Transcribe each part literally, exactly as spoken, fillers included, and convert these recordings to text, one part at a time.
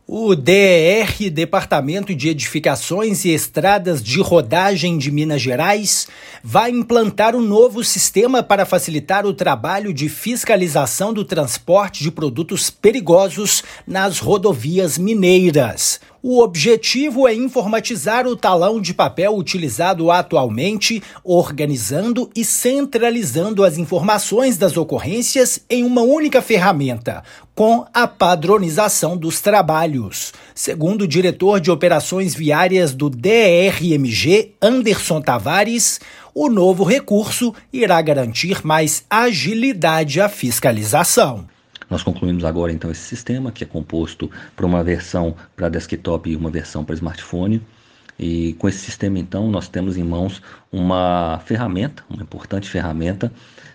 O D E R, Departamento de Edificações e Estradas de Rodagem de Minas Gerais, vai implantar um novo sistema para facilitar o trabalho de fiscalização do transporte de produtos perigosos nas rodovias mineiras. O objetivo é informatizar o talão de papel utilizado atualmente, organizando e centralizando as informações das ocorrências em uma única ferramenta, com a padronização dos trabalhos. Segundo o diretor de Operações Viárias do D E R M G, Anderson Tavares, o novo recurso irá garantir mais agilidade à fiscalização. Nós concluímos agora então esse sistema, que é composto por uma versão para desktop e uma versão para smartphone. E com esse sistema então nós temos em mãos uma ferramenta, uma importante ferramenta,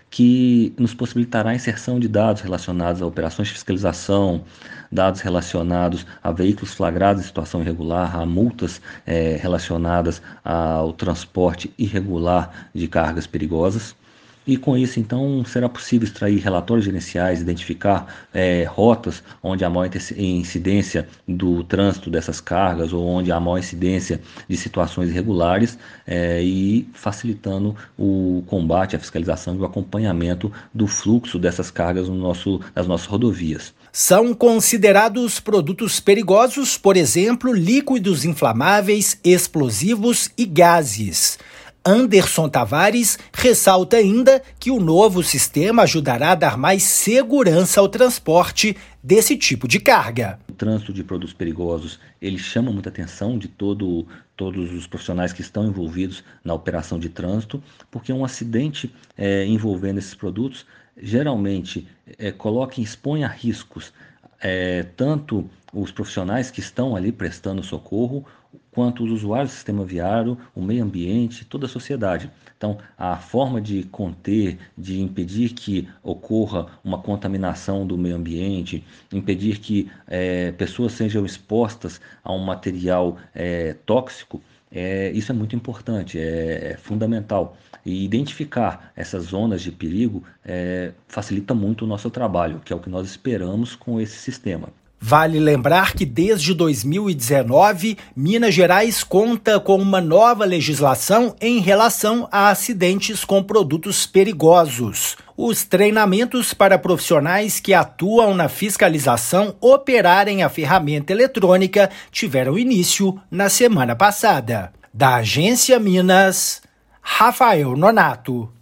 que nos possibilitará a inserção de dados relacionados a operações de fiscalização, dados relacionados a veículos flagrados em situação irregular, a multas eh, relacionadas ao transporte irregular de cargas perigosas. E com isso, então, será possível extrair relatórios gerenciais, identificar é, rotas onde há maior incidência do trânsito dessas cargas ou onde há maior incidência de situações irregulares é, e facilitando o combate, a fiscalização e o acompanhamento do fluxo dessas cargas no nosso, nas nossas rodovias. São considerados produtos perigosos, por exemplo, líquidos inflamáveis, explosivos e gases. Anderson Tavares ressalta ainda que o novo sistema ajudará a dar mais segurança ao transporte desse tipo de carga. O trânsito de produtos perigosos, ele chama muita atenção de todo, todos os profissionais que estão envolvidos na operação de trânsito, porque um acidente é, envolvendo esses produtos geralmente é, coloca e expõe a riscos é, tanto os profissionais que estão ali prestando socorro, quanto os usuários do sistema viário, o meio ambiente, toda a sociedade. Então, a forma de conter, de impedir que ocorra uma contaminação do meio ambiente, impedir que é, pessoas sejam expostas a um material é, tóxico, é, isso é muito importante, é, é fundamental. E identificar essas zonas de perigo é, facilita muito o nosso trabalho, que é o que nós esperamos com esse sistema. Vale lembrar que desde dois mil e dezenove, Minas Gerais conta com uma nova legislação em relação a acidentes com produtos perigosos. Os treinamentos para profissionais que atuam na fiscalização operarem a ferramenta eletrônica tiveram início na semana passada. Da Agência Minas, Rafael Nonato.